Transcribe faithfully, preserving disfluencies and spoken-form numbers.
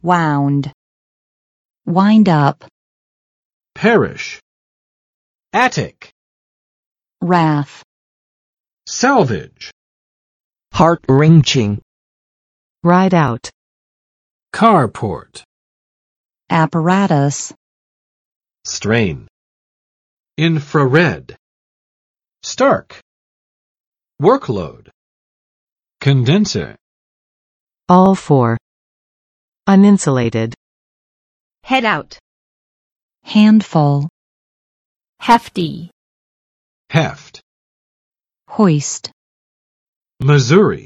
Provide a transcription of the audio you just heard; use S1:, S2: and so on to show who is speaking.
S1: wound, wind up,
S2: perish, attic,
S1: wrath,
S2: salvage,
S3: heart-wrenching,
S4: ride out,
S2: carport,
S1: apparatus,
S2: strain, infrared, stark, workload, condenser,
S4: all four, uninsulated,
S5: head out,
S1: handful,
S5: hefty,
S2: heft,
S1: hoist.
S2: Missouri.